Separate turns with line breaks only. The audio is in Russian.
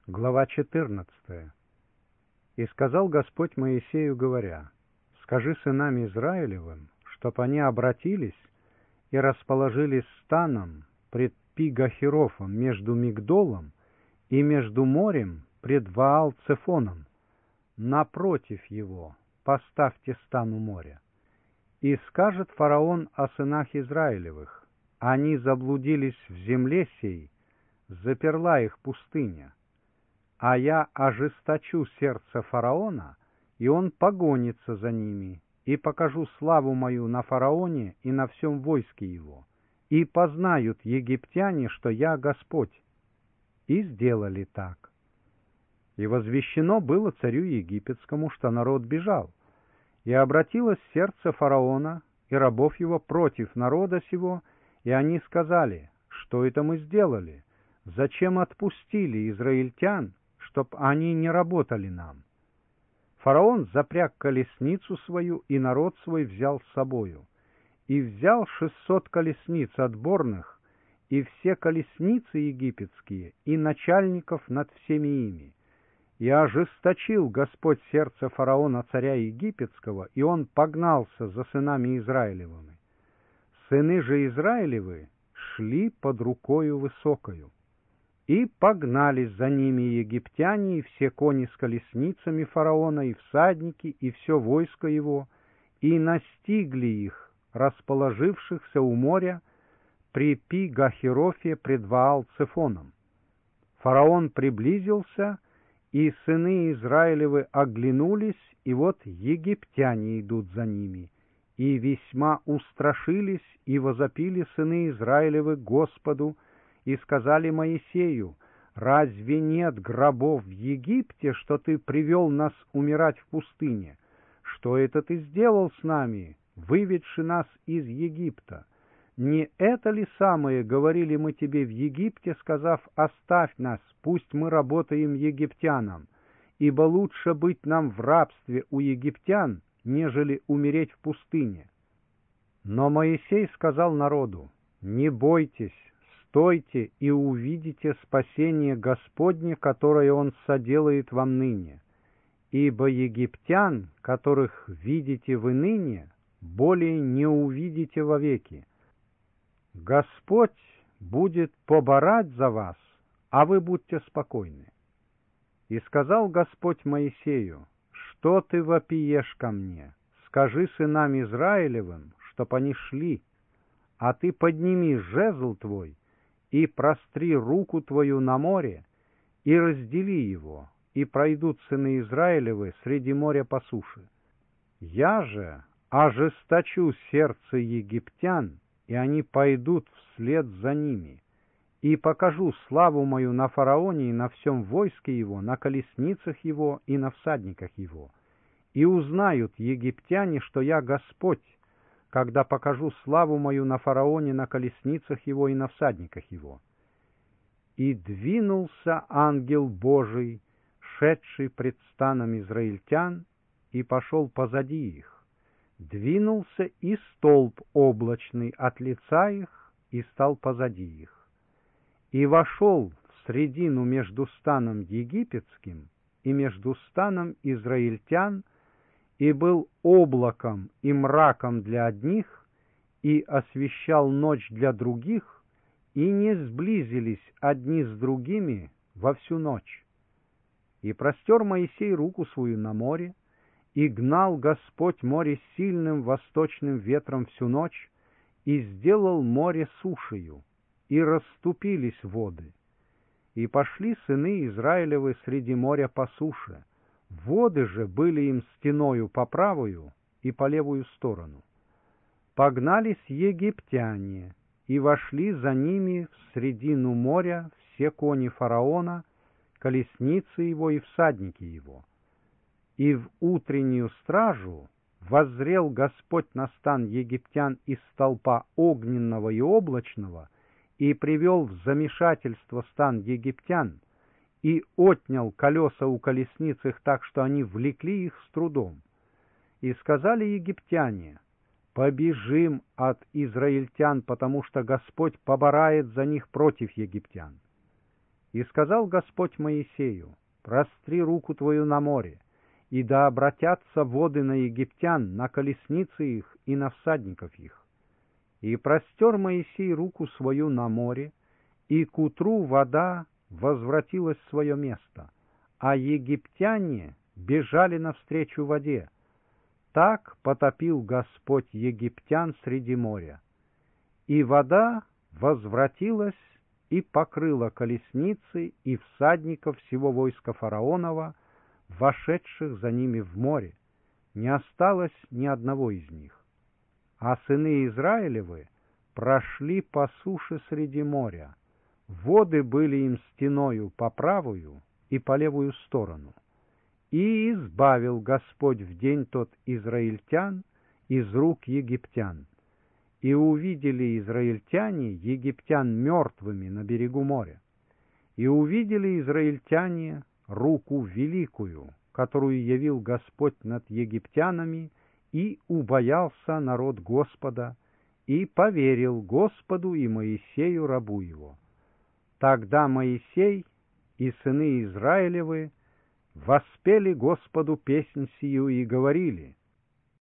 Глава 14. «И сказал Господь Моисею, говоря: скажи сынам Израилевым, чтоб они обратились и расположились станом пред Пигахерофом между Мигдолом и между морем пред Ваал-Цефоном. Напротив его поставьте стан у моря. И скажет фараон о сынах Израилевых: они заблудились в земле сей, заперла их пустыня. А я ожесточу сердце фараона, и он погонится за ними, и покажу славу мою на фараоне и на всем войске его, и познают египтяне, что я Господь». И сделали так. И возвещено было царю египетскому, что народ бежал, и обратилось сердце фараона и рабов его против народа сего, и они сказали: что это мы сделали? Зачем отпустили израильтян, чтоб они не работали нам? Фараон запряг колесницу свою, и народ свой взял с собою. И взял 600 колесниц отборных, и все колесницы египетские, и начальников над всеми ими. И ожесточил Господь сердце фараона царя египетского, и он погнался за сынами Израилевыми. Сыны же Израилевы шли под рукою высокою. И погнались за ними египтяне, и все кони с колесницами фараона, и всадники, и все войско его, и настигли их, расположившихся у моря, при Пи-Гахерофе пред Ваал-Цефоном. Фараон приблизился, и сыны Израилевы оглянулись, и вот египтяне идут за ними, и весьма устрашились, и возопили сыны Израилевы Господу, и сказали Моисею: разве нет гробов в Египте, что ты привел нас умирать в пустыне? Что это ты сделал с нами, выведши нас из Египта? Не это ли самое говорили мы тебе в Египте, сказав: оставь нас, пусть мы работаем египтянам, ибо лучше быть нам в рабстве у египтян, нежели умереть в пустыне? Но Моисей сказал народу: не бойтесь, стойте и увидите спасение Господне, которое Он соделает вам ныне. Ибо египтян, которых видите вы ныне, более не увидите вовеки. Господь будет поборать за вас, а вы будьте спокойны. И сказал Господь Моисею: что ты вопиешь ко мне? Скажи сынам Израилевым, чтоб они шли, а ты подними жезл твой, и простри руку твою на море, и раздели его, и пройдут сыны Израилевы среди моря по суше. Я же ожесточу сердце египтян, и они пойдут вслед за ними, и покажу славу мою на фараоне и на всем войске его, на колесницах его и на всадниках его. И узнают египтяне, что я Господь, когда покажу славу мою на фараоне, на колесницах его и на всадниках его». И двинулся ангел Божий, шедший пред станом израильтян, и пошел позади их. Двинулся и столб облачный от лица их, и стал позади их. И вошел в средину между станом египетским и между станом израильтян, и был облаком и мраком для одних, и освещал ночь для других, и не сблизились одни с другими во всю ночь. И простер Моисей руку свою на море, и гнал Господь море сильным восточным ветром всю ночь, и сделал море сушею, и расступились воды. И пошли сыны Израилевы среди моря по суше, воды же были им стеною по правую и по левую сторону. Погнались египтяне, и вошли за ними в средину моря все кони фараона, колесницы его и всадники его. И в утреннюю стражу воззрел Господь на стан египтян из столпа огненного и облачного, и привел в замешательство стан египтян, и отнял колеса у колесниц их так, что они влекли их с трудом. И сказали египтяне: побежим от израильтян, потому что Господь поборает за них против египтян. И сказал Господь Моисею: «Простри руку твою на море, и да обратятся воды на египтян, на колесницы их и на всадников их». И простер Моисей руку свою на море, и к утру вода возвратилась в свое место, а египтяне бежали навстречу воде. Так потопил Господь египтян среди моря. И вода возвратилась и покрыла колесницы и всадников всего войска фараонова, вошедших за ними в море. Не осталось ни одного из них. А сыны Израилевы прошли по суше среди моря. Воды были им стеною по правую и по левую сторону. И избавил Господь в день тот израильтян из рук египтян. И увидели израильтяне египтян мертвыми на берегу моря. И увидели израильтяне руку великую, которую явил Господь над египтянами, и убоялся народ Господа, и поверил Господу и Моисею рабу его. Тогда Моисей и сыны Израилевы воспели Господу песнь сию и говорили: